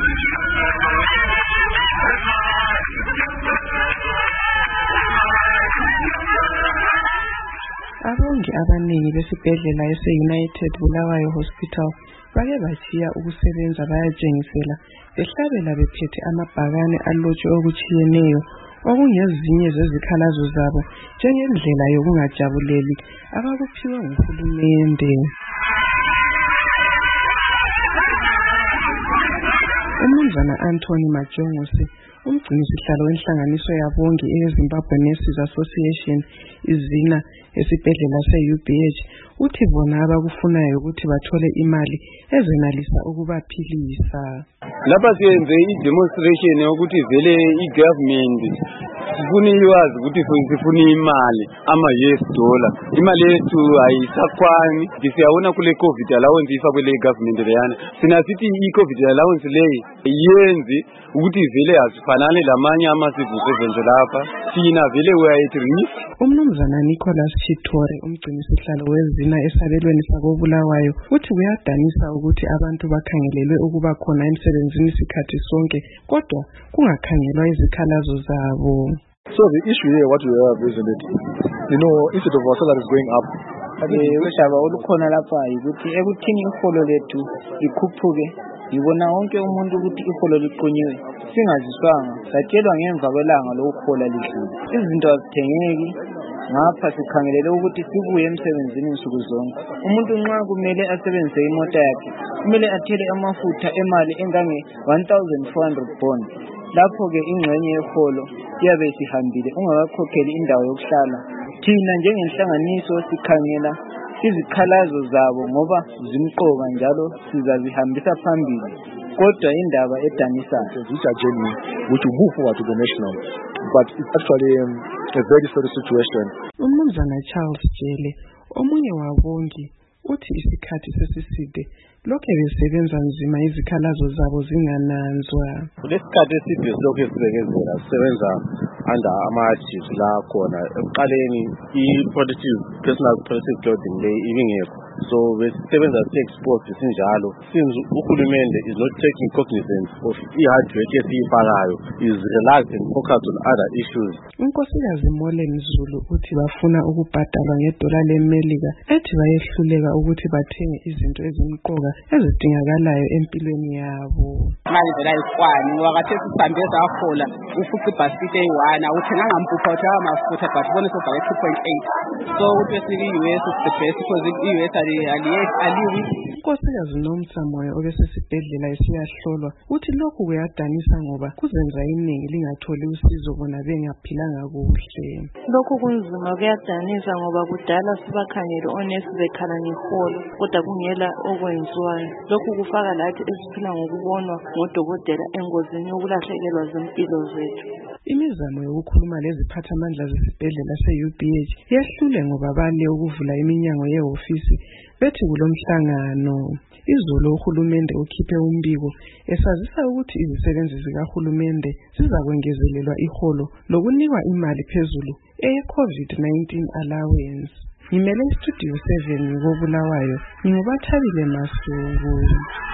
Abongi abaningi besibhedlela ese-United Bulawayo Hospital bake bajiya ukusebenza bayatshengisela behlabela bephethe amabhakane alotshwe okutshiyeneyo okungezinye zezikhalazo zabo njengendlela yokungajabuleli abakuphiwe nguhulumende. Umnumzana Anthony Majongosi, umgcinisihlalo wenhlanganiso yabongi eZimbabwe Nurses Association izina esibhedlela se-UBH, uthi bona abakufunayo ukuthi bathole imali ezenalisa ukubaphilisa. Lapha siyenze i-demonstration yokuthi vele i-government sifuna iwazi ukuthi sifuna imali ama-US dollar. Imali yethu ayisakwani. Siyabona kule COVID allowance ifakwe le government leyana. Sinasithi i-COVID allowance leyi yenzi ukuthi vele asifanane lamanye ama-civil servants lapha. Thina vele we are at risk. Umnumzana Nicholas Chitore, umgcinisihlalo wezina esabelweni sakoBulawayo, uthi kuyadanisa ukuthi abantu bakhangelelwe ukuba khona emsebenzini isikhathi sonke kodwa kungakhangelwa izikhalazo zabo. So the issue here, what we have, isn't it? Instead of our salaries going up, udaba olukhona lapha ukuthi ekuthini iholo lethu likhuphuke, ngibona wonke umuntu ukuthi iholo liqonyiwe, singaziswanga satshelwa ngemva kwelanga lokuhola lidlule. Izinto azithengeki ngapha sikhangelele ukuthi sibuye emsebenzini nsuku zonke. Umuntu nxa kumele asebenzise imota yakhe kumele athele amafutha emali engange 1400 bond. Lapho ke ingxenye yeholo iyabe sihambile ungakakhokheli indawo yokuhlala. Thina njengenhlanganiso sikhangela izikhalazo zabo ngoba zimqoka njalo sizazihambisa phambili. Kodwa indaba edanisayo which are genuine, which will move forward to the national, but it's actually a very serious situation. Umnumzana Charles Jele, omunye wabongi, uthi isikhathi sesiside lokho besebenza nzima izikhalazo zabo zingananzwa. Lesikhathi eside lokho esibekezela sisebenza under ama-chiefs la khona ekuqaleni personal protective clothing le ibingekho, so besisebenza si-exposed sinjalo since uhulumende is not taking cognizance of i-hard work esiyifakayo, is relaxed and focused on other issues. Unkosikazi Molen Zulu uthi bafuna ukubhadalwa ngedola leMelika ethi bayehluleka ukuthi bathenge izinto ezimqoka ezidingakalayo empilweni yabo. Manje vela ikwani ngoba kathesi sihambe sahola ufuthi ibhasikiti eyi-1 uthenga ngampupha uthenga amafutha but ubone sobhale 2.8, so ukuthi esili-US is the best because i-US aliwi. Unkosikazi Nomsamoyo obesesibhedlela esiyahlolwa uthi lokhu kuyadanisa ngoba kuzenza iningi lingatholi usizo bona bengaphilanga kuhle. Lokhu kunzima kuyadanisa ngoba kudala sibakhangele onesi bekhala ngeholo kodwa kungela okwenziwayo. Lokhu kufaka lathi esiphila ngokubonwa ngodokotela engozini yokulahlekelwa zimpilo zethu. Imizamo yokukhuluma leziphathamandla zesibhedlela se-UBH yehlule ngoba bale ukuvula iminyango yehofisi bethi kulomhlangano. Izolo uhulumende ukhiphe umbiko esazisa ukuthi izisebenzi zikahulumende zizakwengezelelwa iholo lokunikwa imali phezulu eye-COVID-19 allowance. Ngimele iStudio 7 koBulawayo, nginguBathabile Masuku.